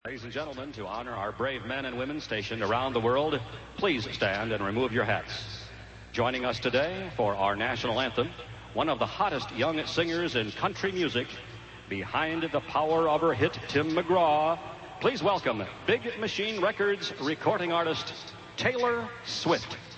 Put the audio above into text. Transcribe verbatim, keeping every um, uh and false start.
Ladies and gentlemen, to honor our brave men and women stationed around the world, please stand and remove your hats. Joining us today for our national anthem, one of the hottest young singers in country music, behind the power of her hit, Tim McGraw. Please welcome Big Machine Records recording artist, Taylor Swift.